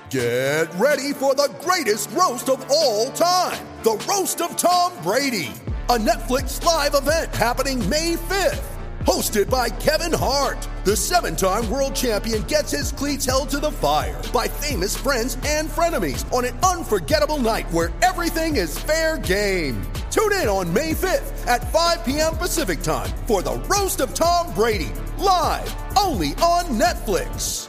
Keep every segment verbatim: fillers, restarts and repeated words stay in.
Get ready for the greatest roast of all time, the Roast of Tom Brady, a Netflix live event happening May fifth. Hosted by Kevin Hart, the seven-time world champion gets his cleats held to the fire by famous friends and frenemies on an unforgettable night where everything is fair game. Tune in on May fifth at five p.m. Pacific time for the Roast of Tom Brady, live only on Netflix.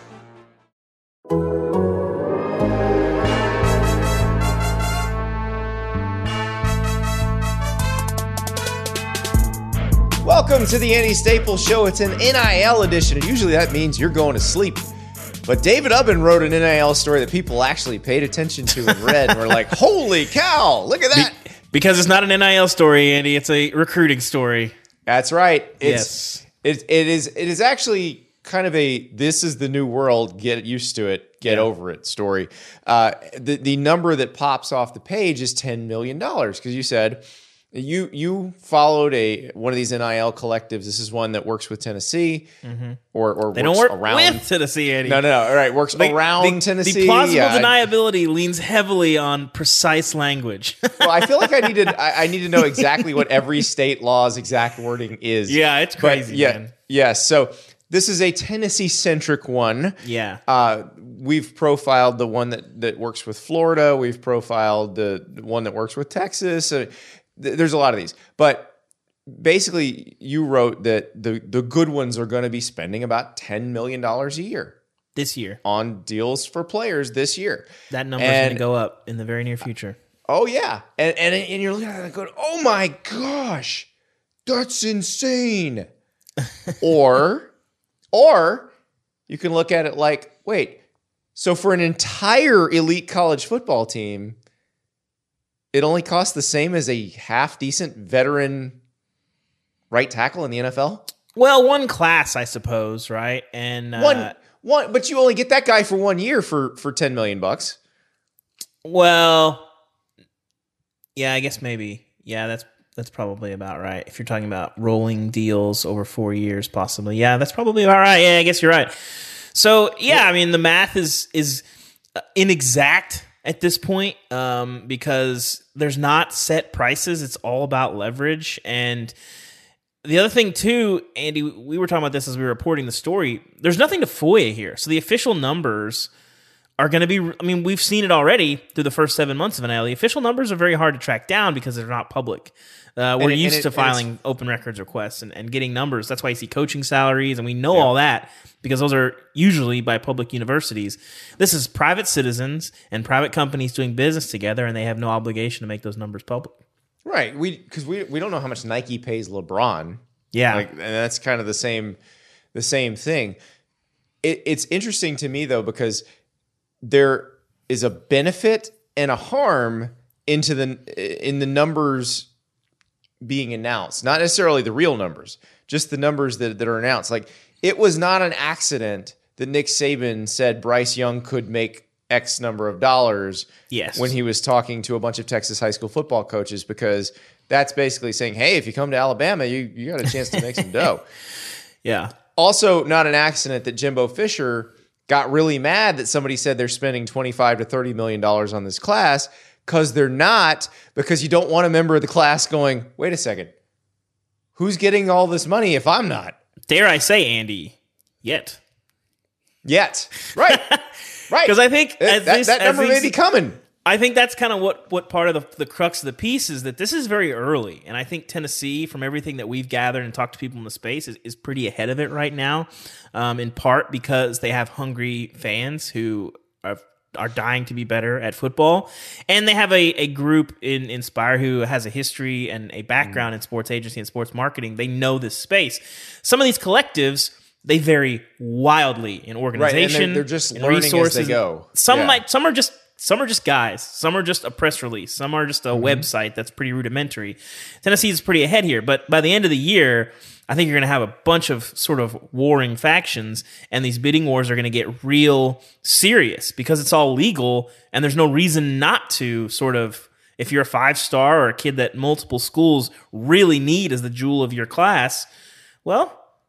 Welcome to the Andy Staples Show. It's an N I L edition, and usually that means you're going to sleep. But David Ubben wrote an N I L story that people actually paid attention to and read, and were like, holy cow, look at that. Be- because it's not an N I L story, Andy. It's a recruiting story. That's right. yes. It's, it, it is It is actually kind of a, this is the new world, get used to it, get yeah. over it story. Uh, the, the number that pops off the page is ten million dollars, because you said... You you followed a one of these N I L collectives. This is one that works with Tennessee, mm-hmm. or or they works don't work around with Tennessee. Eddie. No, no, no. All right, works the, around the, Tennessee. The plausible yeah. deniability leans heavily on precise language. Well, I feel like I needed I, I need to know exactly what every state law's exact wording is. Yeah, it's crazy. But, yeah, man. yeah. So this is a Tennessee centric one. Yeah. Uh, we've profiled the one that that works with Florida. We've profiled the, the one that works with Texas. Uh, There's a lot of these, but basically you wrote that the, the good ones are going to be spending about ten million dollars a year. This year. On deals for players this year. That number is going to go up in the very near future. Oh, yeah. And, and, and you're looking at it and going, oh my gosh, that's insane. or, or you can look at it like, wait, so for an entire elite college football team, it only costs the same as a half-decent veteran right tackle in the N F L? Well, one class, I suppose, right? And uh, one, one, but you only get that guy for one year for, for ten million bucks. Well, yeah, I guess maybe. Yeah, that's that's probably about right. If you're talking about rolling deals over four years, possibly. Yeah, that's probably about right. Yeah, I guess you're right. So, yeah, I mean, the math is is inexact at this point, um, because there's not set prices. It's all about leverage. And the other thing too, Andy, we were talking about this as we were reporting the story. There's nothing to F O I A here. So the official numbers are going to be, I mean, we've seen it already through the first seven months of N I L. The official numbers are very hard to track down because they're not public. Uh, we're it, used it, to filing open records requests and, and getting numbers. That's why you see coaching salaries, and we know yeah. all that because those are usually by public universities. This is private citizens and private companies doing business together, and they have no obligation to make those numbers public. Right. We because we we don't know how much Nike pays LeBron. Yeah, like, and that's kind of the same the same thing. It, it's interesting to me though because there is a benefit and a harm into the in the numbers being announced, not necessarily the real numbers, just the numbers that, that are announced. Like, it was not an accident that Nick Saban said Bryce Young could make X number of dollars yes. when he was talking to a bunch of Texas high school football coaches, because that's basically saying, hey, if you come to Alabama, you, you got a chance to make some dough. Yeah. Also, not an accident that Jimbo Fisher got really mad that somebody said they're spending twenty-five to thirty million dollars on this class, because they're not, because you don't want a member of the class going, wait a second, who's getting all this money if I'm not? Dare I say, Andy, yet. Yet. Right. Right. Because I think that, as this, that number as may these, be coming. I think that's kind of what, what part of the, the crux of the piece is, that this is very early. And I think Tennessee, from everything that we've gathered and talked to people in the space, is, is pretty ahead of it right now, um, in part because they have hungry fans who are are dying to be better at football. And they have a, a group in Inspire who has a history and a background mm. in sports agency and sports marketing. They know this space. Some of these collectives, they vary wildly in organization. Right, and they're, they're just and learning resources. as they go. Some yeah. might, some are just some are just guys. Some are just a press release. Some are just a mm-hmm. website that's pretty rudimentary. Tennessee is pretty ahead here, but by the end of the year, I think you're going to have a bunch of sort of warring factions, and these bidding wars are going to get real serious because it's all legal, and there's no reason not to sort of, if you're a five-star or a kid that multiple schools really need as the jewel of your class, well,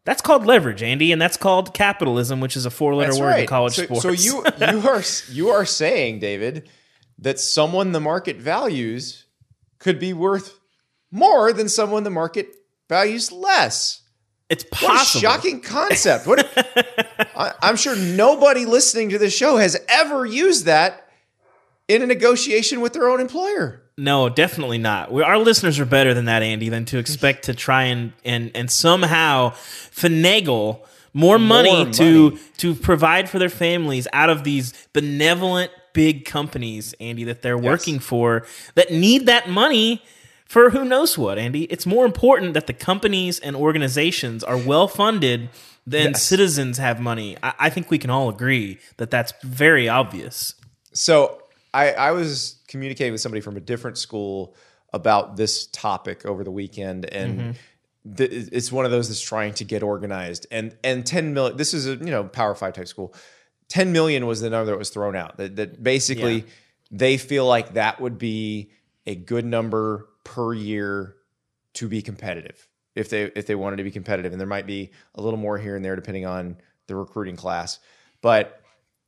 That's called leverage, Andy, and that's called capitalism, which is a four-letter That's word right. in college so, sports. So you you are you are saying, David, that someone the market values could be worth more than someone the market values less. It's What a possible. shocking concept. What I, I'm sure nobody listening to this show has ever used that in a negotiation with their own employer. No, definitely not. We, our listeners are better than that, Andy, than to expect to try and and and somehow finagle more money, More to money. to provide for their families out of these benevolent big companies, Andy, that they're working for, that need that money for who knows what, Andy. It's more important that the companies and organizations are well funded than Yes. citizens have money. I, I think we can all agree that that's very obvious. So I, I was communicating with somebody from a different school about this topic over the weekend, and Mm-hmm. th- it's one of those that's trying to get organized. And and ten million. This is a you know Power Five type school. Ten million was the number that was thrown out. That, that basically Yeah. they feel like that would be a good number per year to be competitive. If they if they wanted to be competitive, and there might be a little more here and there depending on the recruiting class, but.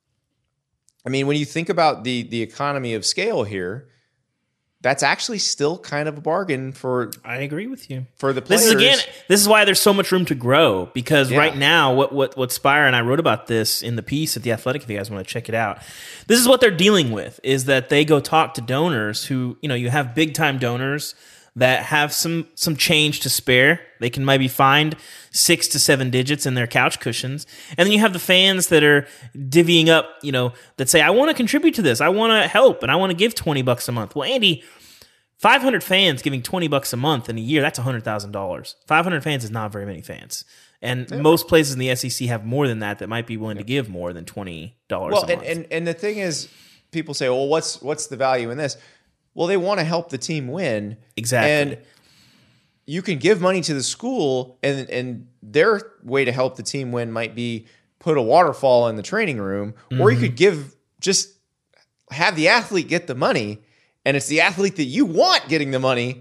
I mean, when you think about the the economy of scale here, that's actually still kind of a bargain for I agree with you. for the players. This is again. This is why there's so much room to grow, because Yeah. right now, what what what Spire and I wrote about this in the piece at The Athletic. If you guys want to check it out, this is what they're dealing with: is that they go talk to donors who, you know, you have big time donors that have some some change to spare. They can maybe find six to seven digits in their couch cushions, and then you have the fans that are divvying up, you know, that say, "I want to contribute to this. I want to help, and I want to give twenty bucks a month." Well, Andy, five hundred fans giving twenty bucks a month in a year, that's one hundred thousand dollars. five hundred fans is not very many fans. And most places in the S E C have more than that that might be willing to give more than twenty dollars well, a and, month. and and the thing is, people say, "Well, what's what's the value in this?" Well, they want to help the team win. Exactly. And you can give money to the school, and and their way to help the team win might be put a waterfall in the training room, Mm-hmm. or you could give just have the athlete get the money, and it's the athlete that you want getting the money.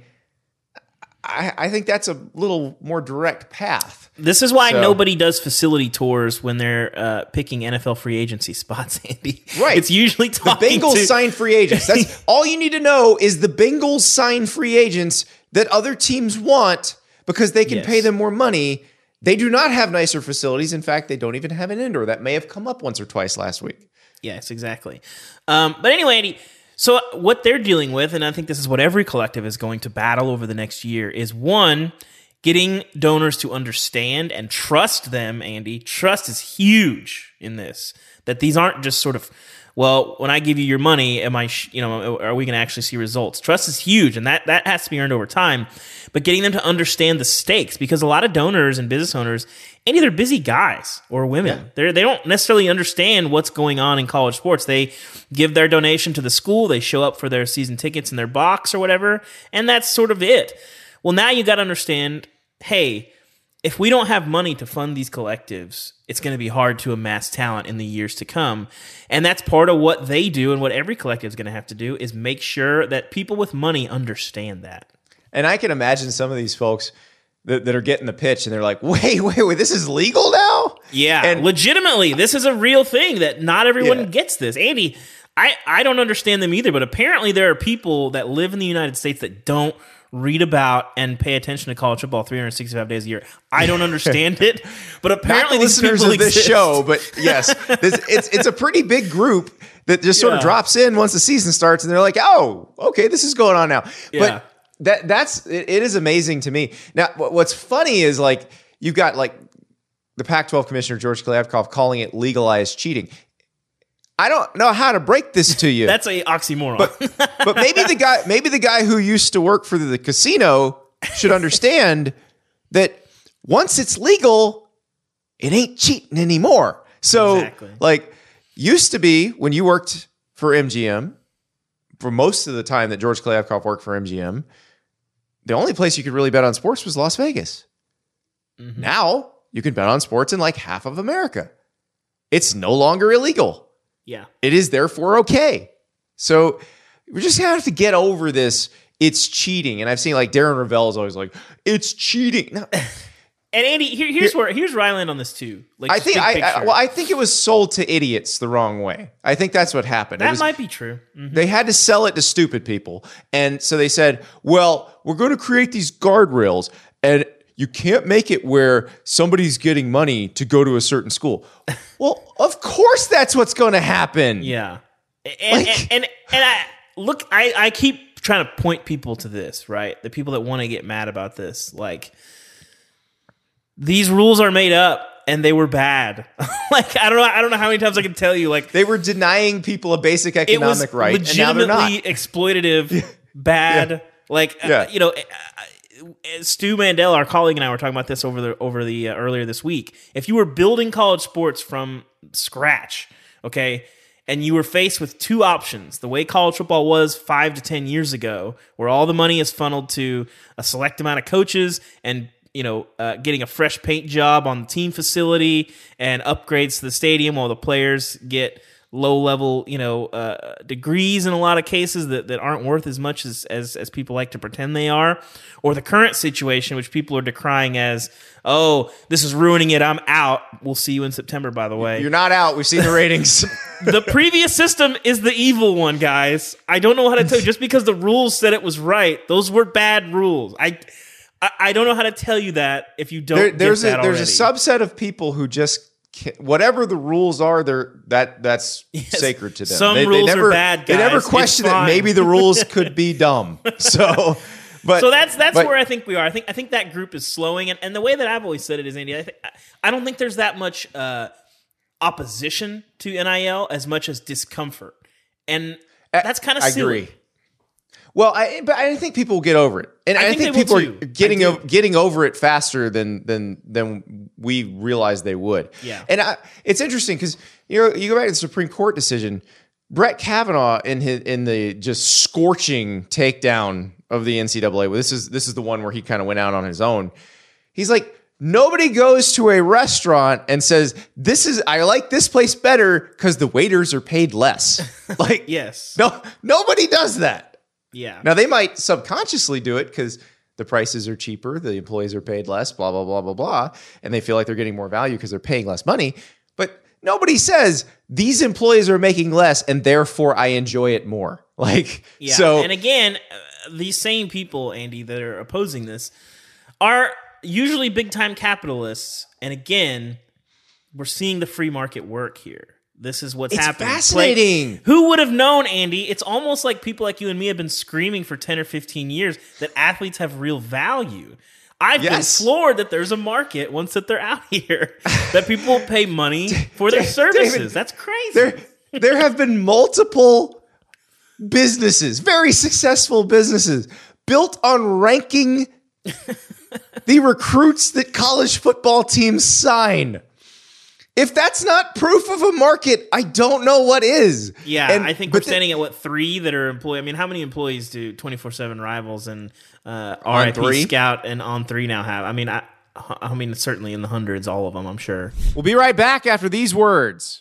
I, I think that's a little more direct path. This is why So- nobody does facility tours when they're uh, picking N F L free agency spots, Andy. Right. It's usually The talking Bengals to... sign free agents. That's all you need to know is the Bengals sign free agents that other teams want because they can Yes. pay them more money. They do not have nicer facilities. In fact, they don't even have an indoor. That may have come up once or twice last week. Yes, exactly. Um, but anyway, Andy, so what they're dealing with, and I think this is what every collective is going to battle over the next year, is one, getting donors to understand and trust them, Andy. Trust is huge in this. That these aren't just sort of, well, when I give you your money, am I, sh- you know, are we going to actually see results? Trust is huge, and that that has to be earned over time. But getting them to understand the stakes, because a lot of donors and business owners, Andy, they're busy guys or women. Yeah. They're, they don't necessarily understand what's going on in college sports. They give their donation to the school, they show up for their season tickets in their box or whatever, and that's sort of it. Well, now you got to understand, hey, if we don't have money to fund these collectives, it's going to be hard to amass talent in the years to come. And that's part of what they do, and what every collective is going to have to do is make sure that people with money understand that. And I can imagine some of these folks that, that are getting the pitch and they're like, wait, wait, wait, this is legal now? Yeah, And legitimately, this is a real thing that not everyone Yeah. gets this. Andy, I, I don't understand them either, but apparently there are people that live in the United States that don't read about and pay attention to college football three hundred sixty-five days a year. I don't understand it, but not apparently the these listeners people of this exist. show, but yes, this, it's it's a pretty big group that just sort of Yeah. drops in once the season starts, and they're like, "Oh, okay, this is going on now." Yeah. But that that's it, it is amazing to me. Now, what- what's funny is like you've got like the Pac twelve commissioner George Kliavkoff calling it legalized cheating. I don't know how to break this to you. That's a oxymoron. But maybe the guy, maybe the guy who used to work for the casino should understand that once it's legal, it ain't cheating anymore. So, Exactly. like, used to be when you worked for M G M, for most of the time that George Kliavkoff worked for M G M, the only place you could really bet on sports was Las Vegas. Mm-hmm. Now you can bet on sports in like half of America. It's no longer illegal. yeah. It is therefore okay. So we just have to get over this. It's cheating. And I've seen like Darren Ravel is always like, it's cheating. No, And Andy, here, here's Here, where here's where I land on this too. Like, I think I, I well, I think it was sold to idiots the wrong way. I think that's what happened. That was, might be true. Mm-hmm. They had to sell it to stupid people, and so they said, "Well, we're going to create these guardrails, and you can't make it where somebody's getting money to go to a certain school." Well, of course, that's what's going to happen. Yeah, and like, and, and and I look, I I keep trying to point people to this, right? The people that want to get mad about this, like. These rules are made up and they were bad. Like, I don't know. I don't know how many times I can tell you, like, they were denying people a basic economic right. Legitimately and now they're not. Exploitative, bad. Yeah. Like, yeah. uh, you know, uh, Stu Mandel, our colleague, and I were talking about this over the, over the, uh, earlier this week. If you were building college sports from scratch, okay, and you were faced with two options, the way college football was five to ten years ago, where all the money is funneled to a select amount of coaches and you know, uh, getting a fresh paint job on the team facility and upgrades to the stadium while the players get low-level, you know, uh, degrees in a lot of cases that, that aren't worth as much as, as as people like to pretend they are, or the current situation, which people are decrying as, oh, this is ruining it, I'm out. We'll see you in September, by the way. You're not out. We've seen the ratings. The previous system is the evil one, guys. I don't know how to tell you. Just because the rules said it was right, those were bad rules. I... I don't know how to tell you that if you don't. There, there's get that a there's already. a subset of people who just can't, whatever the rules are, they're that that's yes, sacred to them. Some they, rules they never, are bad. Guys. They never question that maybe the rules could be dumb. So, but so that's that's but, where I think we are. I think I think that group is slowing, and, and the way that I've always said it is, Andy. I think I don't think there's that much uh, opposition to N I L as much as discomfort, and that's kind of silly. I agree. Well, I but I think people will get over it, and I, I think, think people are getting o- getting over it faster than than than we realized they would. Yeah, and I, it's interesting because you know you go back to the Supreme Court decision. Brett Kavanaugh in his in the just scorching takedown of the N C double A. Well, this is this is the one where he kind of went out on his own. He's like, nobody goes to a restaurant and says, "This is I like this place better because the waiters are paid less." Like, yes, no, nobody does that. Yeah. Now, they might subconsciously do it because the prices are cheaper, the employees are paid less, blah, blah, blah, blah, blah, and they feel like they're getting more value because they're paying less money. But nobody says these employees are making less and therefore I enjoy it more. Like, yeah. So, and again, uh, these same people, Andy, that are opposing this are usually big-time capitalists. And again, we're seeing the free market work here. This is what's it's happening. Fascinating. Like, who would have known, Andy? It's almost like people like you and me have been screaming for ten or fifteen years that athletes have real value. I've yes. been floored that there's a market once that they're out here, that people will pay money for their services. David, That's crazy. There, there have been multiple businesses, very successful businesses, built on ranking the recruits that college football teams sign. If that's not proof of a market, I don't know what is. Yeah, and, I think we're standing at, what, three that are employed? I mean, how many employees do twenty-four seven Rivals and uh, R I P Scout and On three now have? I mean, I, I mean, certainly in the hundreds, all of them, I'm sure. We'll be right back after these words.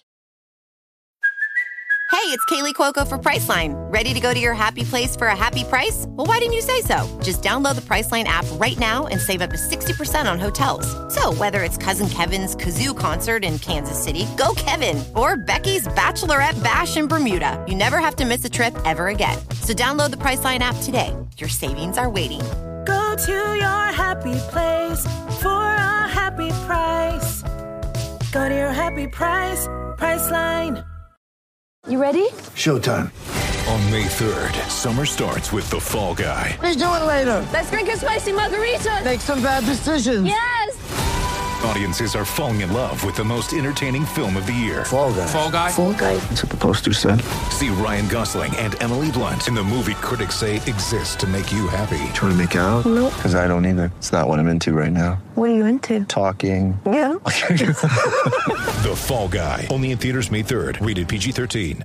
Hey, it's Kaylee Cuoco for Priceline. Ready to go to your happy place for a happy price? Well, why didn't you say so? Just download the Priceline app right now and save up to sixty percent on hotels. So whether it's Cousin Kevin's Kazoo Concert in Kansas City, go Kevin, or Becky's Bachelorette Bash in Bermuda, you never have to miss a trip ever again. So download the Priceline app today. Your savings are waiting. Go to your happy place for a happy price. Go to your happy price, Priceline. You ready? Showtime. On May third, summer starts with The Fall Guy. Let's do it later. Let's drink a spicy margarita. Make some bad decisions. Yes. Audiences are falling in love with the most entertaining film of the year. Fall Guy. Fall Guy? Fall Guy. That's what the poster said. See Ryan Gosling and Emily Blunt in the movie critics say exists to make you happy. Trying to make it out? Nope. Because I don't either. It's not what I'm into right now. What are you into? Talking. Yeah. The Fall Guy. Only in theaters May third. Rated P G thirteen.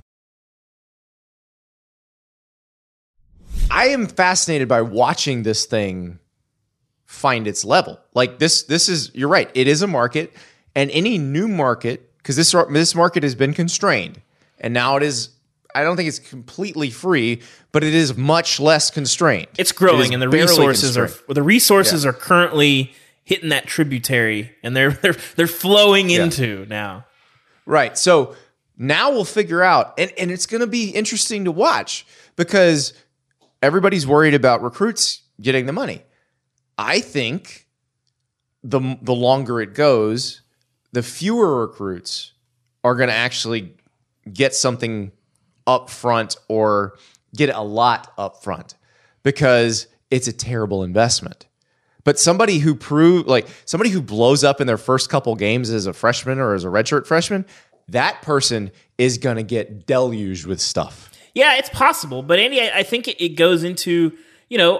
I am fascinated by watching this thing find its level. Like this, this is, you're right. It is a market, and any new market, because this, this market has been constrained, and now it is, I don't think it's completely free, but it is much less constrained. It's growing, it and the resources are, the resources yeah. are currently hitting that tributary, and they're they're they're flowing Yeah. into now. Right. So now we'll figure out, and, and it's going to be interesting to watch because everybody's worried about recruits getting the money. I think the the longer it goes, the fewer recruits are going to actually get something up front or get a lot up front because it's a terrible investment. But somebody who prove like somebody who blows up in their first couple games as a freshman or as a redshirt freshman, that person is going to get deluged with stuff. Yeah, it's possible. But Andy, I, I think it, it goes into, you know,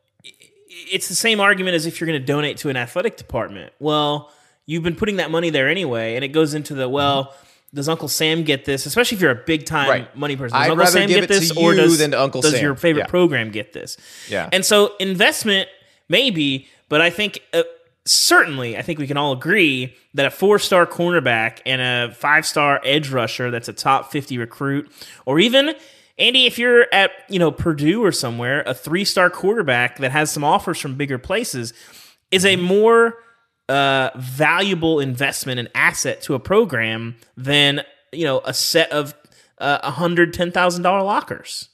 it's the same argument as if you're going to donate to an athletic department. Well, you've been putting that money there anyway, and it goes into the, well, does Uncle Sam get this? Especially if you're a big time Right. money person. Does I'd Uncle rather Sam give get it to this, you or does, than to Uncle does Sam. your favorite Yeah. program get this? Yeah. And so investment, maybe, but I think uh, certainly, I think we can all agree that a four-star cornerback and a five-star edge rusher that's a top fifty recruit, or even, Andy, if you're at, you know, Purdue or somewhere, a three-star quarterback that has some offers from bigger places is a more uh, valuable investment and asset to a program than, you know, a set of uh, one hundred ten thousand dollars lockers.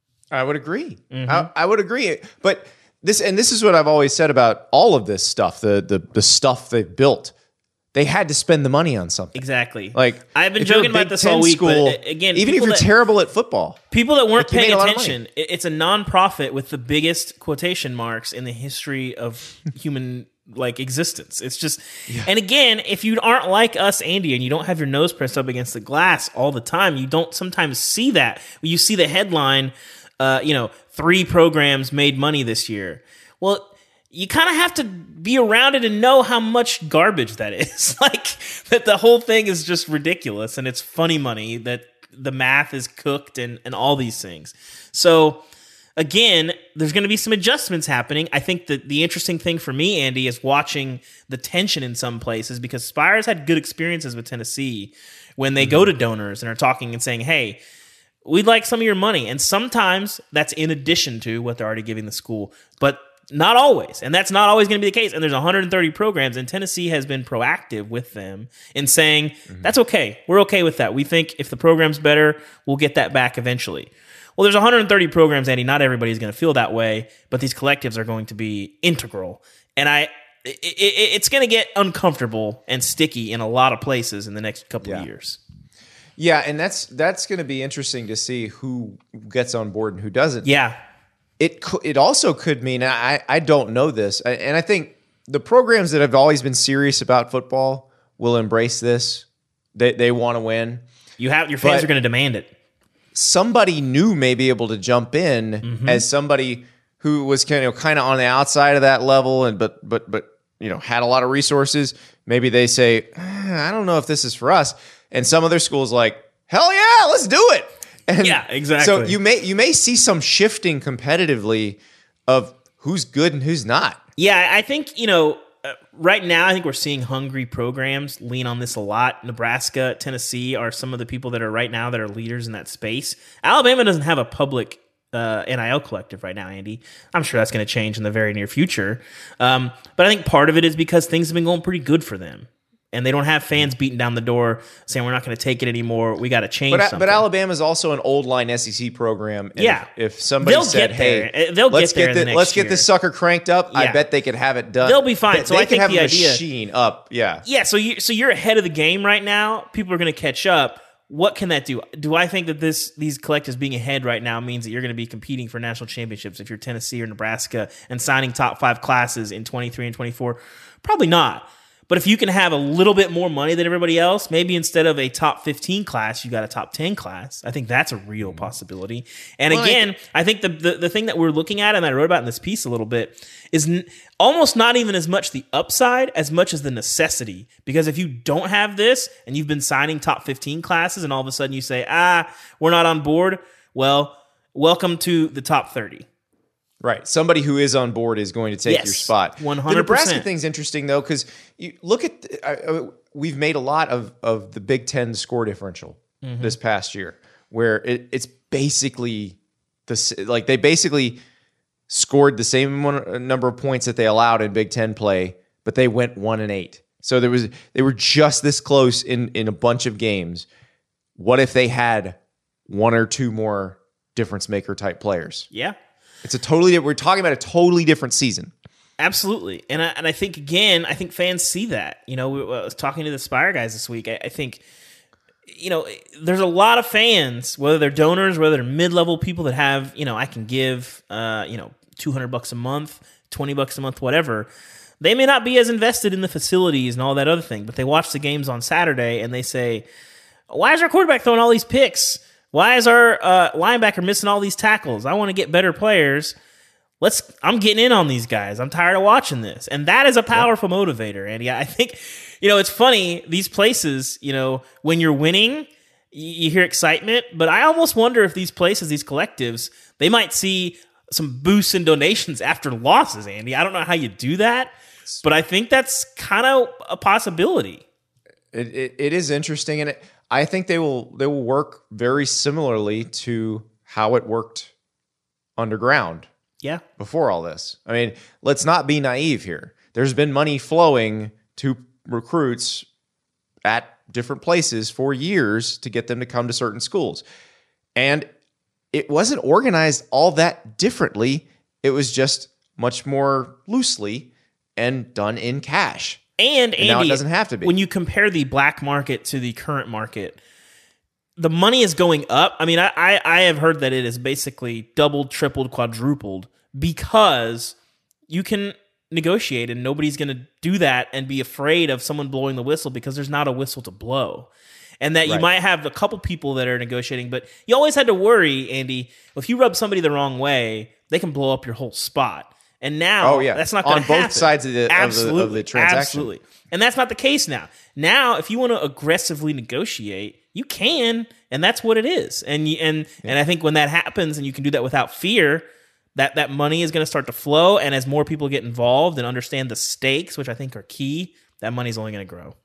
I would agree. I, I would agree. But this, and this is what I've always said about all of this stuff, the the the stuff they've built. They had to spend the money on something. Exactly. Like I've been if you're a joking about Big this Ten all week, school, but uh, again, even if people you're that- terrible at football, People that weren't Like, you made paying a lot of attention, it- it's a nonprofit with the biggest quotation marks in the history of human like existence. It's just, and again, if you aren't like us, Andy, and you don't have your nose pressed up against the glass all the time, you don't sometimes see that. You see the headline, uh, you know, three programs made money this year. Well, you kind of have to be around it and know how much garbage that is. Like, that the whole thing is just ridiculous, and it's funny money, that the math is cooked, and, and all these things. So, again, there's going to be some adjustments happening. I think that the interesting thing for me, Andy, is watching the tension in some places, because Spire's had good experiences with Tennessee when they go to donors and are talking and saying, hey, we'd like some of your money. And sometimes that's in addition to what they're already giving the school. But not always. And that's not always going to be the case. And there's one hundred thirty programs, and Tennessee has been proactive with them in saying, that's okay. We're okay with that. We think if the program's better, we'll get that back eventually. Well, there's one hundred thirty programs, Andy. Not everybody's going to feel that way, but these collectives are going to be integral. And I, it, it, it's going to get uncomfortable and sticky in a lot of places in the next couple Yeah. of years. yeah, and that's that's going to be interesting to see who gets on board and who doesn't. Yeah. It cou- it also could mean I I don't know this, I- and I think the programs that have always been serious about football will embrace this. They they want to win. You have your fans But- are going to demand it. Somebody new may be able to jump in Mm-hmm. as somebody who was kind of kind of on the outside of that level, and but but but you know had a lot of resources. Maybe they say, "Ah, I don't know if this is for us, and some other schools like, hell yeah, let's do it. And Yeah, exactly. So you may you may see some shifting competitively of who's good and who's not. Yeah, I think, you know, uh, right now, I think we're seeing hungry programs lean on this a lot. Nebraska, Tennessee are some of the people that are right now that are leaders in that space. Alabama doesn't have a public uh, N I L collective right now, Andy. I'm sure that's going to change in the very near future. Um, but I think part of it is because things have been going pretty good for them. And they don't have fans beating down the door saying, we're not going to take it anymore. We got to change But something. but Alabama's also an old line S E C program. And Yeah. If, if somebody They'll said, get there. "Hey, Uh, they'll let's get there in the the- next let's get year." this sucker cranked up," I Yeah. bet they could have it done. They'll be fine. They, So they I could think have the a idea- machine up. Yeah. Yeah, so you so you're ahead of the game right now. People are going to catch up. What can that do? Do I think that this these collectives being ahead right now means that you're going to be competing for national championships if you're Tennessee or Nebraska and signing top five classes in twenty-three and twenty-four? Probably not. But if you can have a little bit more money than everybody else, maybe instead of a top fifteen class, you got a top ten class. I think that's a real possibility. And Well, I again, I think the, the the thing that we're looking at, and I wrote about in this piece a little bit, is n- almost not even as much the upside as much as the necessity. Because if you don't have this and you've been signing top fifteen classes and all of a sudden you say, ah, we're not on board, well, welcome to the top thirty. Right. Somebody who is on board is going to take Yes, your spot. one The hundred percent. Nebraska thing's interesting, though, because you look at the, I, I, we've made a lot of, of the Big Ten score differential Mm-hmm. this past year, where it, it's basically the s- like they basically scored the same amount- number of points that they allowed in Big Ten play but they went one and eight. So there was they were just this close in in a bunch of games. What if they had one or two more difference maker type players? Yeah. It's a totally we're talking about a totally different season. Absolutely. And I, and I think, again, I think fans see that. You know, we, I was talking to the Spire guys this week. I, I think, you know, there's a lot of fans, whether they're donors, whether they're mid-level people that have, you know, I can give, uh, you know, two hundred bucks a month, twenty bucks a month, whatever. They may not be as invested in the facilities and all that other thing, but they watch the games on Saturday and they say, why is our quarterback throwing all these picks? Why is our uh, linebacker missing all these tackles? I want to get better players. Let's. I'm getting in on these guys. I'm tired of watching this. And that is a powerful yeah. motivator, Andy. I think, you know, it's funny, these places, you know, when you're winning, you hear excitement, but I almost wonder if these places, these collectives, they might see some boosts in donations after losses, Andy. I don't know how you do that, but I think that's kind of a possibility. It, it, it is interesting, and it, I think they will they will work very similarly to how it worked underground. Yeah. Before all this. I mean, let's not be naive here. There's been money flowing to recruits at different places for years to get them to come to certain schools. And it wasn't organized all that differently. It was just much more loosely and done in cash. And, and Andy, now it doesn't have to be. When you compare the black market to the current market, the money is going up. I mean, I, I, I have heard that it is basically doubled, tripled, quadrupled because you can negotiate and nobody's going to do that and be afraid of someone blowing the whistle because there's not a whistle to blow. And that you right. might have a couple people that are negotiating, but you always had to worry, Andy, if you rub somebody the wrong way, they can blow up your whole spot. And now, oh, yeah. that's not going to happen. On both sides of the, absolutely, of the, of the transaction. Absolutely. And that's not the case now. Now, if you want to aggressively negotiate, you can, and that's what it is. And you, and yeah. and I think when that happens and you can do that without fear, that, that money is going to start to flow. And as more people get involved and understand the stakes, which I think are key, that money is only going to grow.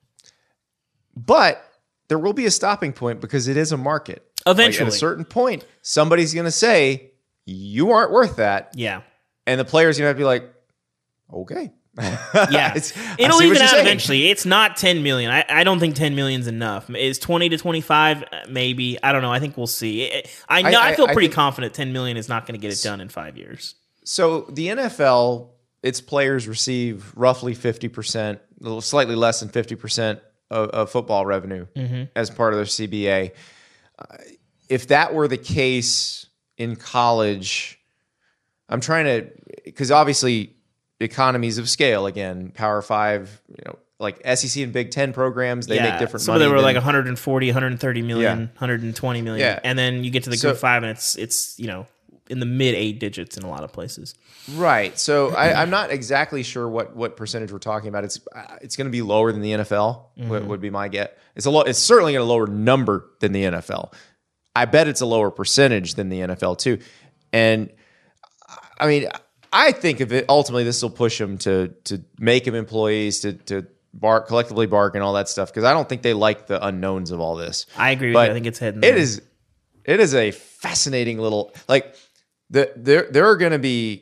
But there will be a stopping point because it is a market. Eventually. Like at a certain point, somebody's going to say, you aren't worth that. Yeah. And the player's going to have to be like, okay. Yeah. It'll even out saying. Eventually. It's not ten million. I, I don't think ten million is enough. Is twenty to twenty-five? Maybe. I don't know. I think we'll see. I know. I, I feel pretty I think, confident ten million is not going to get it done in five years. So the N F L, its players receive roughly fifty percent, slightly less than fifty percent of, of football revenue mm-hmm. as part of their C B A. Uh, if that were the case in college, I'm trying to, because obviously economies of scale, again, Power Five, you know, like S E C and Big Ten programs, they yeah, make different some money. Some of them were than, like one hundred forty, one hundred thirty million, yeah. one hundred twenty million. Yeah. And then you get to the so, Group Five and it's, it's, you know, in the mid eight digits in a lot of places. Right. So I, I'm not exactly sure what, what percentage we're talking about. It's uh, it's going to be lower than the N F L, mm-hmm. would, would be my get. It's a lo- It's certainly a lower number than the N F L. I bet it's a lower percentage than the N F L too. And I mean, I think of it ultimately this will push them to to make them employees, to to bark, collectively bargain, all that stuff, because I don't think they like the unknowns of all this. I agree with but you. I think it's heading there. It is it is a fascinating little, like, the there there are going to be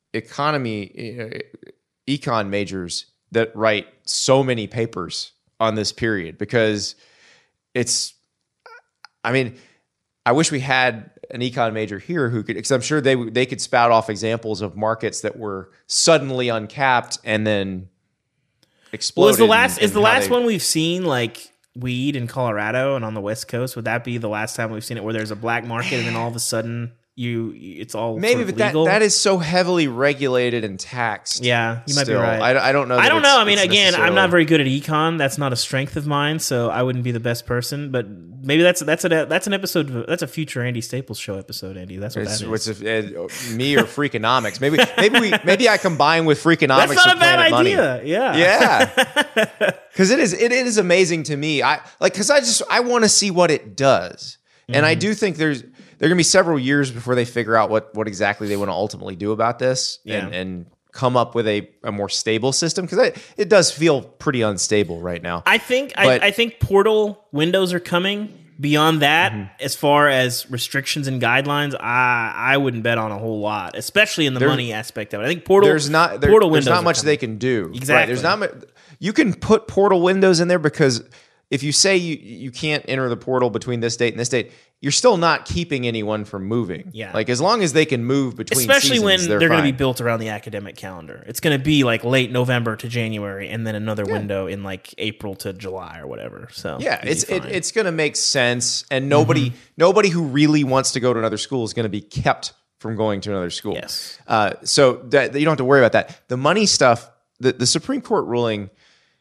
economy uh, econ majors that write so many papers on this period, because it's, I mean, I wish we had an econ major here who could, because I'm sure they they could spout off examples of markets that were suddenly uncapped and then exploded. Well, is the last in, is in the last they, one we've seen like weed in Colorado and on the West Coast? Would that be the last time we've seen it where there's a black market and then all of a sudden you it's all maybe, sort of but legal? that that is so heavily regulated and taxed. Yeah, you might still. be right. I, I don't know. I don't know. I mean, again, necessarily... I'm not very good at econ. That's not a strength of mine, so I wouldn't be the best person. But maybe that's that's a that's an episode. Of, that's a future Andy Staples show episode. Andy, that's what it's, that is. It's a, uh, me or Freakonomics. Maybe maybe we maybe I combine with Freakonomics. That's not a bad Planet idea. Money. Yeah, yeah. Because it is it is amazing to me. I like because I just I want to see what it does, mm-hmm. and I do think there's. There are going to be several years before they figure out what, what exactly they want to ultimately do about this, yeah. and, and come up with a, a more stable system, because it, it does feel pretty unstable right now. I think I, I think Portal windows are coming, Beyond that, Mm-hmm. as far as restrictions and guidelines, I I wouldn't bet on a whole lot, especially in the There's- money aspect of it. I think portal there's not there- portal there's windows not are much coming. they can do. Exactly. Right, there's not. mu- You can put portal windows in there because if you say you you can't enter the portal between this date and this date, you're still not keeping anyone from moving. Yeah. Like as long as they can move between, Especially seasons, when they're, they're going to be fine. built around the academic calendar. It's going to be like late November to January, and then another window in like April to July or whatever. So Yeah, you'd be it's it, fine. it's going to make sense, and nobody nobody who really wants to go to another school is going to be kept from going to another school. Yes. Uh, so that, you don't have to worry about that. The money stuff, the, the Supreme Court ruling,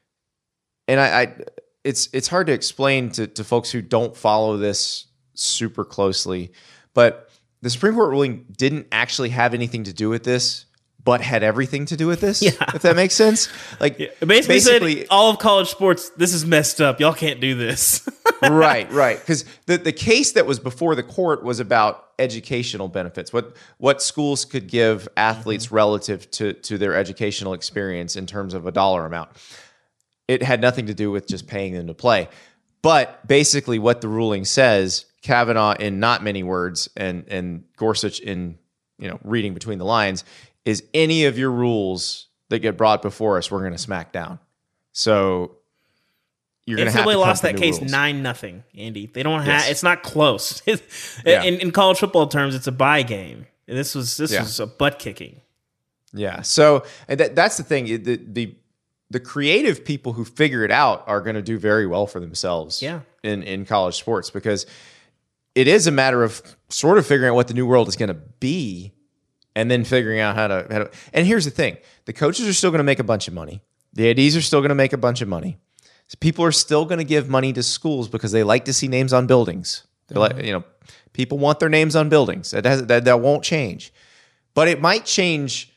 and I, I it's it's hard to explain to, to folks who don't follow this super closely, but the Supreme Court ruling didn't actually have anything to do with this, but had everything to do with this. Yeah. If that makes sense. Like It basically, basically said all of college sports, this is messed up. Y'all can't do this. right, right. Because the, the case that was before the court was about educational benefits, what what schools could give athletes Mm-hmm. relative to to their educational experience in terms of a dollar amount. It had nothing to do with just paying them to play. But basically what the ruling says, Kavanaugh in not many words and and Gorsuch in, you know, reading between the lines, is any of your rules that get brought before us, we're going to smack down. So you're going to have to N C double A come lost for that new case rules. nine nothing. Andy, they don't have. Yes. It's not close. in, Yeah. in college football terms, it's a bye game. This was this Yeah. was a butt kicking. Yeah. So and that, that's the thing. The, the the creative people who figure it out are going to do very well for themselves. Yeah. In in college sports, because it is a matter of sort of figuring out what the new world is going to be, and then figuring out how to, how to. And here's the thing: the coaches are still going to make a bunch of money. The A Ds are still going to make a bunch of money. So people are still going to give money to schools because they like to see names on buildings. They're like, you know, people want their names on buildings. That has, that that won't change, but it might change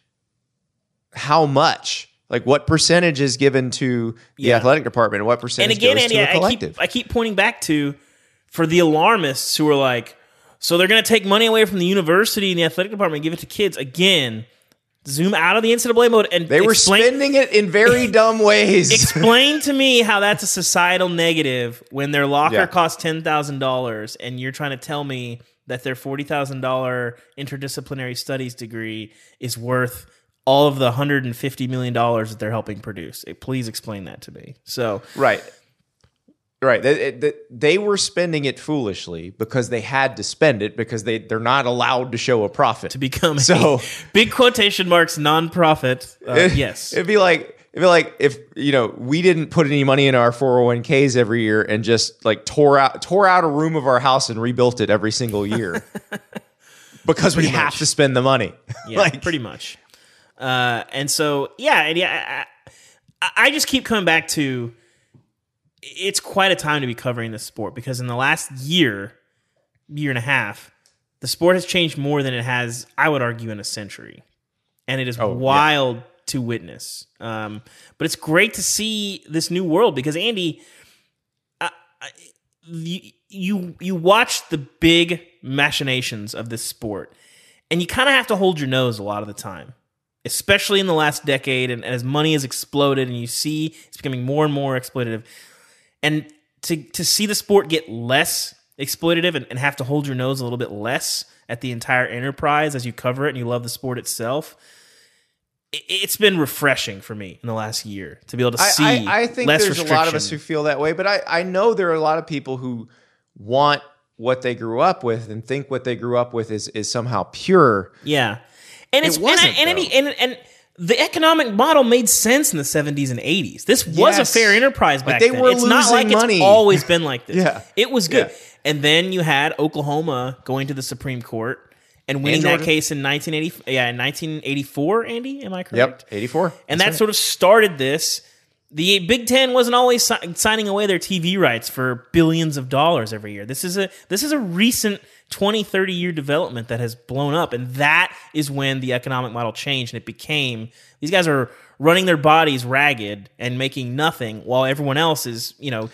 how much. Like what percentage is given to the Yeah. athletic department, and what percentage And again, goes Andy, to a I collective? keep I keep pointing back to for the alarmists who are like, so they're going to take money away from the university and the athletic department and give it to kids. Again, zoom out of the N C double A mode and They were explain, spending it in very dumb ways. explain to me how that's a societal negative when their locker Yeah. costs ten thousand dollars and you're trying to tell me that their forty thousand dollars interdisciplinary studies degree is worth all of the one hundred fifty million dollars that they're helping produce. Please explain that to me. So, Right. Right. They, they, they were spending it foolishly because they had to spend it because they, they're not allowed to show a profit. to become So- a big quotation marks nonprofit. Uh, It- yes. It'd be like it'd be like if, you know, we didn't put any money in our four oh one k's every year and just like tore out tore out a room of our house and rebuilt it every single year. Because we Pretty have much. to spend the money. Yeah, like pretty much. Uh, and so, yeah, and yeah, I, I, I just keep coming back to it's quite a time to be covering this sport because in the last year, year and a half, the sport has changed more than it has, I would argue, in a century. And it is Oh, yeah. wild to witness. Um, but it's great to see this new world because, Andy, I, I, you, you, you watch the big machinations of this sport, and you kind of have to hold your nose a lot of the time, especially in the last decade. And, and as money has exploded and you see it's becoming more and more exploitative, and to, to see the sport get less exploitative and, and have to hold your nose a little bit less at the entire enterprise as you cover it and you love the sport itself, it, it's been refreshing for me in the last year to be able to see I, I, I think less there's a lot of us who restriction. feel that way, but I, I know there are a lot of people who want what they grew up with and think what they grew up with is is somehow pure. Yeah, and It it's wasn't, and, I- and, though. any- and and the economic model made sense in the seventies and eighties. This was Yes. a fair enterprise But back they then. were It's not losing like money. it's always been like this. Yeah. It was good. Yeah. And then you had Oklahoma going to the Supreme Court and winning And that Georgia. case in nineteen eighty. Yeah, in nineteen eighty-four. Andy, am I correct? Yep, eighty-four. And That's that right. sort of started this. The Big Ten wasn't always si- signing away their T V rights for billions of dollars every year. This is a this is a recent twenty, thirty year development that has blown up. And that is when the economic model changed and it became, these guys are running their bodies ragged and making nothing while everyone else is, you know,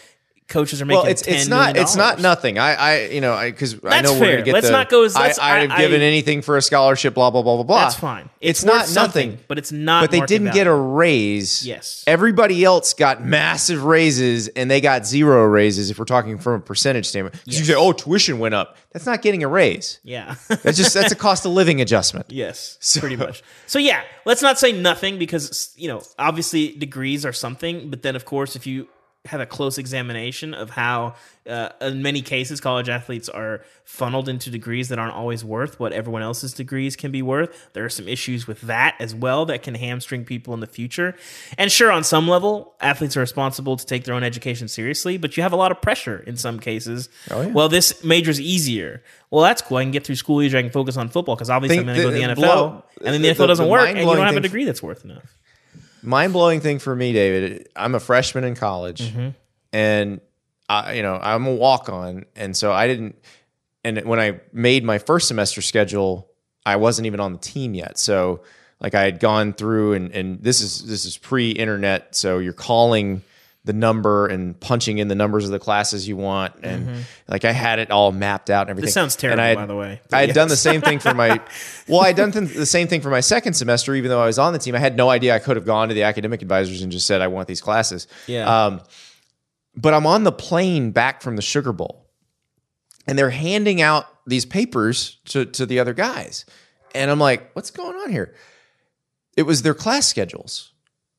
coaches are making Well, it's ten it's not million it's not dollars. nothing. I I you know because I That's know we're fair. gonna get Let's the, not go as- I, let's- I'd have I- given I- anything for a scholarship. Blah blah blah blah blah. That's fine. It's, It's not worth something, nothing, but it's not But they market didn't get a value. raise. Yes. Everybody else got massive raises, and they got zero raises. If we're talking from a percentage standpoint, 'Cause you Yes. say, "Oh, tuition went up." That's not getting a raise. Yeah. That's just that's a cost of living adjustment. Yes, pretty much. So yeah, let's not say nothing because, you know, obviously degrees are something, but then of course if you have a close examination of how uh, in many cases college athletes are funneled into degrees that aren't always worth what everyone else's degrees can be worth, there are some issues with that as well that can hamstring people in the future. And sure, on some level, athletes are responsible to take their own education seriously, but you have a lot of pressure in some cases. Oh, yeah. Well, this major's easier. Well, that's cool. I can get through school easier. I can focus on football because obviously Think I'm going to go to the the- N F L, blow- and then the, the- N F L the- doesn't the work, and you mind-blowing don't have a thing- degree that's worth enough. Mind blowing thing for me, David. I'm a freshman in college, Mm-hmm. and I, you know, I'm a walk on, and so I didn't. And when I made my first semester schedule, I wasn't even on the team yet. So, like, I had gone through, and and this is this is pre-internet, so you're calling the number and punching in the numbers of the classes you want, and like I had it all mapped out and everything. This sounds And terrible, I had- by the way. I had Yes. done the same thing for my. Well, I had done th- the same thing for my second semester, even though I was on the team. I had no idea. I could have gone to the academic advisors and just said, "I want these classes." Yeah. Um, but I'm on the plane back from the Sugar Bowl, and they're handing out these papers to to the other guys, and I'm like, "What's going on here?" It was their class schedules.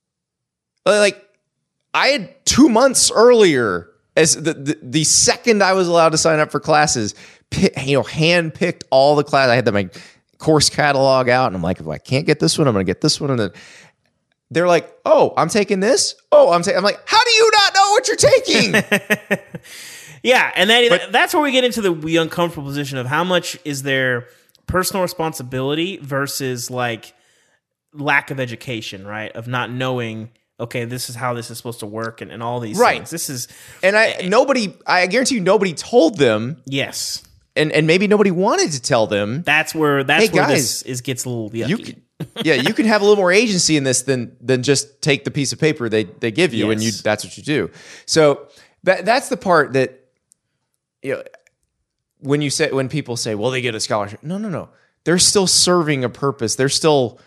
Like, I had two months earlier, as the, the the second I was allowed to sign up for classes, pi- you know, hand picked all the class. I had my course catalog out, and I'm like, if I can't get this one, I'm going to get this one. And then they're like, "Oh, I'm taking this. Oh, I'm taking." I'm like, "How do you not know what you're taking?" Yeah, and then But- that's where we get into the we uncomfortable position of how much is their personal responsibility versus like lack of education, right? Of not knowing, okay, this is how this is supposed to work, and, and all these Right. things. This is And I nobody, I guarantee you, nobody told them, yes. and and maybe nobody wanted to tell them. That's where that's Hey, where guys, this is gets a little yucky. You can, yeah, you can have a little more agency in this than than just take the piece of paper they they give you, and you Yes. that's what you do. So that that's the part that, you know, when you say when people say, well, they get a scholarship. No, no, no. They're still serving a purpose. They're still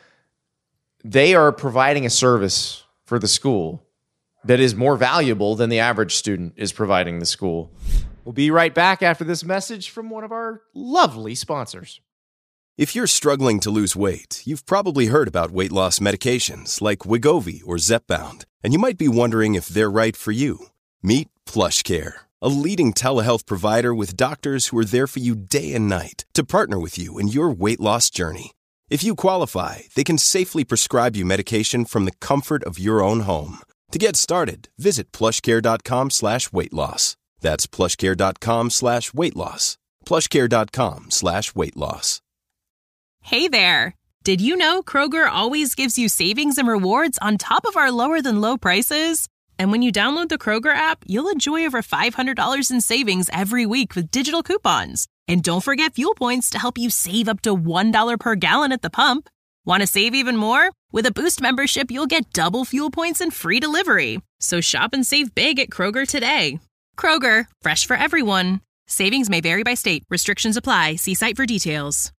they are providing a service for the school that is more valuable than the average student is providing the school. We'll be right back after this message from one of our lovely sponsors. If you're struggling to lose weight, you've probably heard about weight loss medications like Wegovy or Zepbound, and you might be wondering if they're right for you. Meet PlushCare, a leading telehealth provider with doctors who are there for you day and night to partner with you in your weight loss journey. If you qualify, they can safely prescribe you medication from the comfort of your own home. To get started, visit plushcare.com slash weight loss. That's plushcare.com slash weight loss. plushcare.com slash weight loss. Hey there! Did you know Kroger always gives you savings and rewards on top of our lower-than-low prices? And when you download the Kroger app, you'll enjoy over five hundred dollars in savings every week with digital coupons. And don't forget fuel points to help you save up to one dollar per gallon at the pump. Want to save even more? With a Boost membership, you'll get double fuel points and free delivery. So shop and save big at Kroger today. Kroger, fresh for everyone. Savings may vary by state. Restrictions apply. See site for details.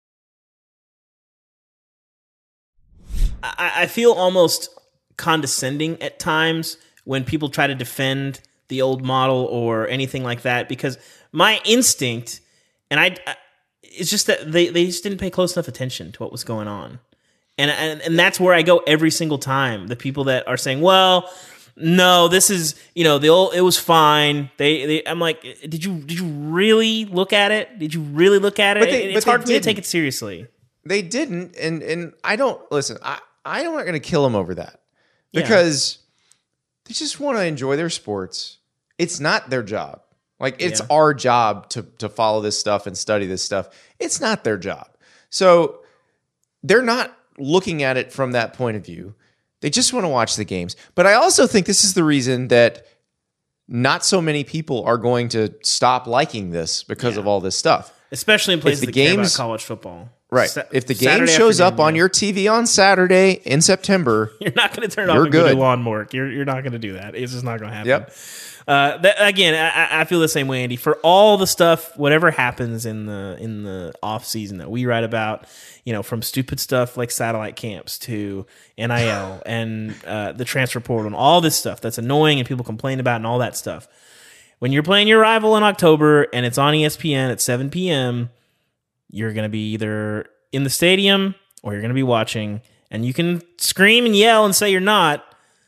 I, I feel almost condescending at times when people try to defend the old model or anything like that, because my instinct, and I, I it's just that they, they just didn't pay close enough attention to what was going on. And, and and that's where I go every single time. The people that are saying, well, no, this is, you know, the old, it was fine. They, they, I'm like, did you, did you really look at it? Did you really look at it? But they- it's but they hard for me to didn't. take it seriously. They didn't, and and I don't listen. I I'm not going to kill them over that Yeah. because they just want to enjoy their sports. It's not their job. Like it's Yeah. our job to to follow this stuff and study this stuff. It's not their job. So they're not looking at it from that point of view. They just want to watch the games. But I also think this is the reason that not so many people are going to stop liking this because Yeah. of all this stuff. Especially in places the that care about games- college football. Right. Sa- if the game Saturday shows afternoon, up on yeah. your T V on Saturday in September, you're not going to turn it you're off and go good. do lawn work. You're you're not going to do that. It's just not going to happen. Yep. Uh, that, again, I, I feel the same way, Andy. For all the stuff, whatever happens in the in the off season that we write about, you know, from stupid stuff like satellite camps to N I L and uh, the transfer portal and all this stuff that's annoying and people complain about and all that stuff. When you're playing your rival in October and it's on E S P N at seven p.m., you're going to be either in the stadium or you're going to be watching, and you can scream and yell and say you're not.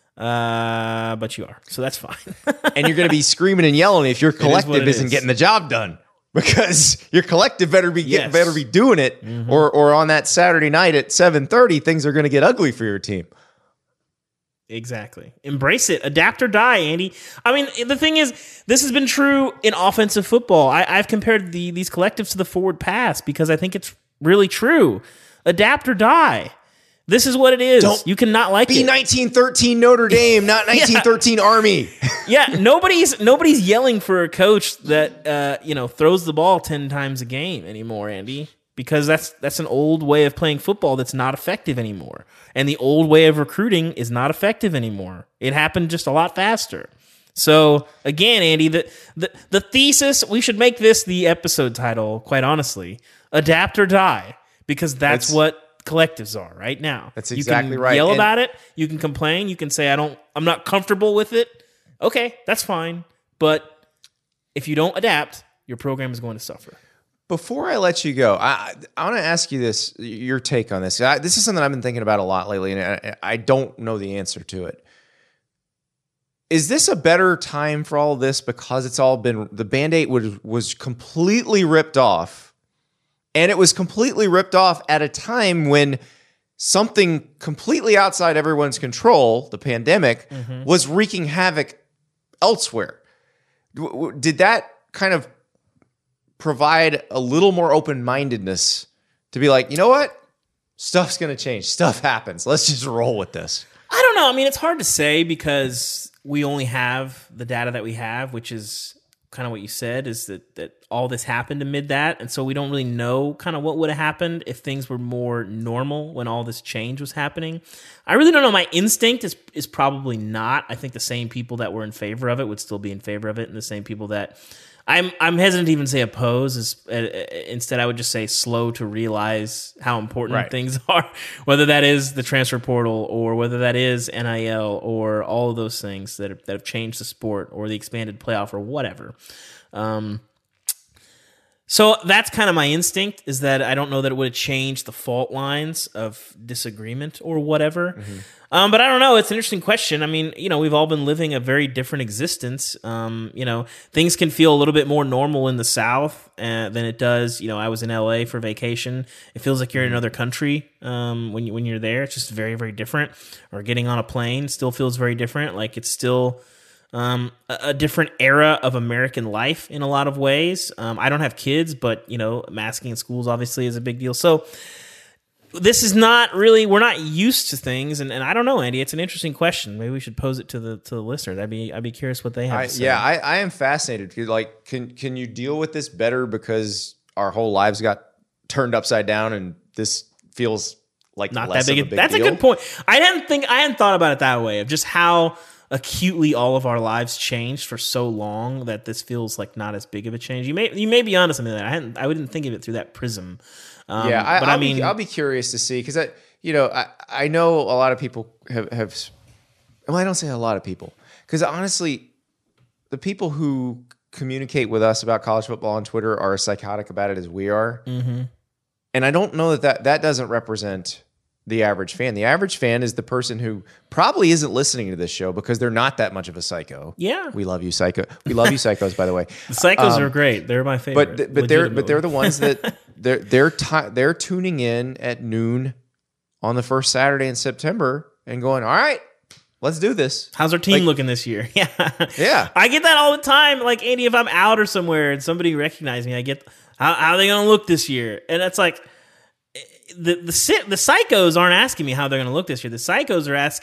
Uh, but you are, so that's fine. And you're going to be screaming and yelling if your collective it isn't is. getting the job done, because your collective better be getting, Yes. better be doing it, Mhm. or or on that Saturday night at seven thirty, things are going to get ugly for your team. Exactly. Embrace it. Adapt or die, Andy. I mean, the thing is, this has been true in offensive football. I, I've compared the these collectives to the forward pass because I think it's really true. Adapt or die. This is what it is. Don't you cannot like Be it. nineteen thirteen Notre Dame, not nineteen thirteen Army. Yeah, nobody's nobody's yelling for a coach that uh, you know throws the ball ten times a game anymore, Andy, because that's that's an old way of playing football that's not effective anymore, and the old way of recruiting is not effective anymore. It happened just a lot faster. So again, Andy, the the the thesis, we should make this the episode title. Quite honestly, adapt or die, because that's, That's- what collectives are right now. That's you exactly can right. Yell And- about it. You can complain. You can say, I don't, I'm not comfortable with it. Okay, that's fine. But if you don't adapt, your program is going to suffer. Before I let you go, I I want to ask you this, your take on this. I, this is something I've been thinking about a lot lately, and I, I don't know the answer to it. Is this a better time for all this because it's all been, the Band-Aid was, was completely ripped off, and it was completely ripped off at a time when something completely outside everyone's control, the pandemic, Mm-hmm. was wreaking havoc elsewhere. W- w- Did that kind of provide a little more open-mindedness to be like, you know what? Stuff's going to change. Stuff happens. Let's just roll with this. I don't know. I mean, it's hard to say because we only have the data that we have, which is kind of what you said, is that, that all this happened amid that. And so we don't really know kind of what would have happened if things were more normal when all this change was happening. I really don't know. My instinct is is probably not. I think the same people that were in favor of it would still be in favor of it, and the same people that I'm I'm hesitant to even say oppose. Is uh, instead I would just say slow to realize how important Right. things are, whether that is the transfer portal or whether that is N I L or all of those things that have, that have changed the sport or the expanded playoff or whatever. Um, so that's kind of my instinct, is that I don't know that it would have changed the fault lines of disagreement or whatever. Mm-hmm. Um, but I don't know. It's an interesting question. I mean, you know, we've all been living a very different existence. Um, you know, things can feel a little bit more normal in the South uh, than it does. You know, I was in L A for vacation. It feels like you're in another country um, when you, when you're there. It's just very, very different. Or getting on a plane still feels very different. Like it's still um, a, a different era of American life in a lot of ways. Um, I don't have kids, but you know, masking in schools obviously is a big deal. So this is not really, we're not used to things, and, and I don't know, Andy. It's an interesting question. Maybe we should pose it to the to the listener. I'd be I'd be curious what they have I, to say. yeah, I, I am fascinated. Because, like, can can you deal with this better because our whole lives got turned upside down, and this feels like not less that big. of a a- big That's deal? a good point. I didn't think I hadn't thought about it that way, of just how acutely all of our lives changed for so long that this feels like not as big of a change. You may you may be onto something like that. I hadn't I wouldn't think of it through that prism. Um, yeah, I, but I'll I mean, be, I'll be curious to see, because I, you know, I, I know a lot of people have, have, well, I don't say a lot of people, because honestly, the people who communicate with us about college football on Twitter are as psychotic about it as we are, mm-hmm. and I don't know that, that that doesn't represent the average fan. The average fan is the person who probably isn't listening to this show because they're not that much of a psycho. Yeah, we love you, psycho. We love you, psychos. By the way, the psychos Um, are great. They're my favorite. But but they're but they're the legitimately. ones that they're they're ti- they're tuning in at noon on the first Saturday in September and going, all right, let's do this. How's our team Like- looking this year? Yeah. Yeah. I get that all the time. Like, Andy, if I'm out or somewhere and somebody recognizes me, I get, how, how are they going to look this year? And it's like, the, the, the psychos aren't asking me how they're going to look this year. The psychos are asking,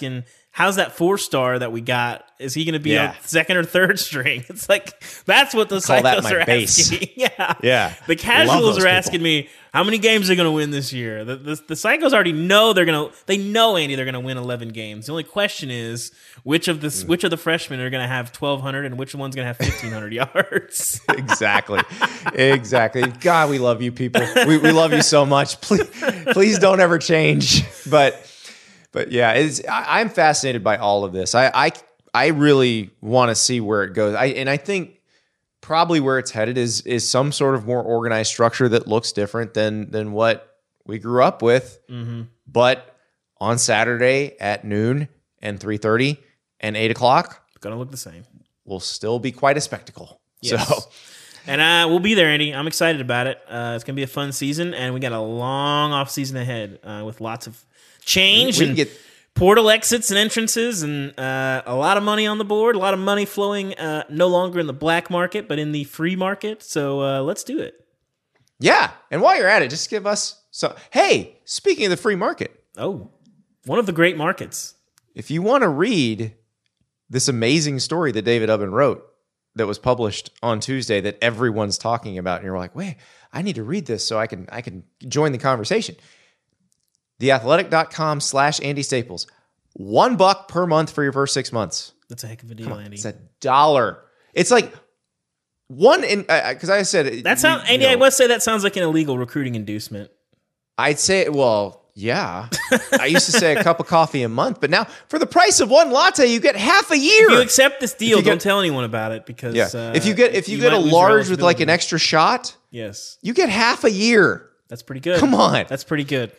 how's that four star that we got? Is he going to be Yeah. a second or third string? It's like, that's what the Call that psychos my are base. asking. yeah. Yeah. The Love casuals those are people. asking me, how many games are going to win this year? The, the, the psychos already know they're going to, they know, Andy, they're going to win eleven games. The only question is, which of the, Mm. which of the freshmen are going to have twelve hundred and which one's going to have fifteen hundred yards? Exactly. Exactly. God, we love you people. We, we love you so much. Please, please don't ever change. But, but yeah, it's, I, I'm fascinated by all of this. I, I, I really want to see where it goes. I, and I think probably where it's headed is, is some sort of more organized structure that looks different than, than what we grew up with. Mm-hmm. But on Saturday at noon and three thirty and eight o'clock, Gonna look the same. will still be quite a spectacle. Yes. So And uh, we'll be there, Andy. I'm excited about it. Uh, it's going to be a fun season, and we got a long off season ahead uh, with lots of change We and can get- portal exits and entrances, and uh, a lot of money on the board, a lot of money flowing uh, no longer in the black market, but in the free market. So uh, let's do it. yeah. And while you're at it, just give us so. Hey, speaking of the free market, Oh, one of the great markets. if you want to read this amazing story that David Ubben wrote that was published on Tuesday that everyone's talking about, and you're like, wait, I need to read this so I can I can join the conversation. theathletic.com slash Andy Staples. One buck per month for your first six months. That's a heck of a deal, Andy. It's a dollar. It's like one in because I said That sounds, Andy, I must say that sounds like an illegal recruiting inducement. I'd say, well, yeah. I used to say a cup of coffee a month, but now for the price of one latte, you get half a year. If you accept this deal, you get- don't tell anyone about it because yeah. uh, if you get if you, get might a lose large with like eligibility. an extra shot, Yes. you get half a year. That's pretty good. Come on. That's pretty good.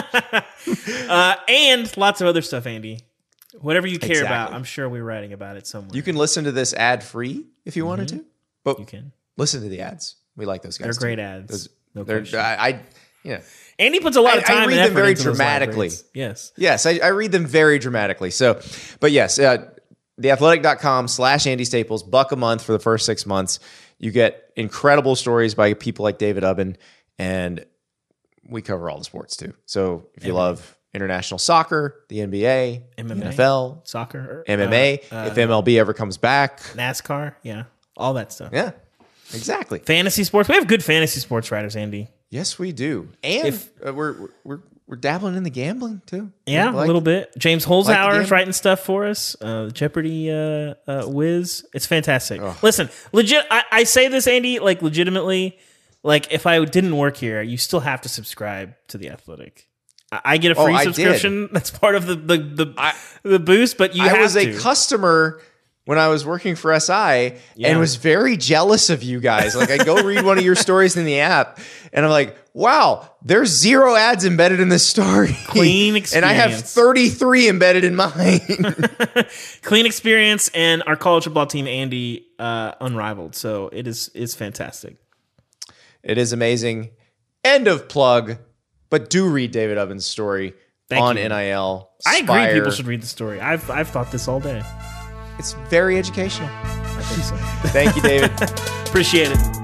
uh, and lots of other stuff, Andy. Whatever you care Exactly. about, I'm sure we're writing about it somewhere. You can listen to this ad free if you wanted to, but You can. listen to the ads. We like those guys. They're great too. ads. Those- No they're, question. I, I, yeah. Andy puts a lot of I- I time read and them effort very into those dramatically. libraries. Yes. Yes, I, I read them very dramatically. So, but yes, uh, theathletic.com slash Andy Staples, buck a month for the first six months. You get incredible stories by people like David Ubben, and we cover all the sports too. So if you M M A. love international soccer, the N B A, M M A, N F L, Soccer. M M A, uh, if M L B ever comes back, NASCAR. Yeah. All that stuff. yeah, exactly. Fantasy sports. We have good fantasy sports writers, Andy. Yes, we do, and If- uh, we're we're we're dabbling in the gambling too. Yeah, Like- a little bit. James like the Holzhauer is game. writing stuff for us. Uh, Jeopardy uh, uh, whiz. It's fantastic. Listen, legit. I, I say this, Andy, like legitimately. Like if I didn't work here, you still have to subscribe to The Athletic. I, I get a Oh, free I did. subscription. That's part of the the the, I- the boost. But you I have was a to. customer when I was working for S I Yeah. and was very jealous of you guys. Like I go read one of your stories in the app and I'm like, wow, there's zero ads embedded in this story. Clean And I have experience. thirty-three embedded in mine. Clean experience, and our college football team, Andy, uh, unrivaled. So it is is fantastic. It is amazing. End of plug. But do read David Ubben's story Thank on you. N I L. I agree. Spire. People should read the story. I've I've thought this all day. It's very educational. I think so. Thank you, David. Appreciate it.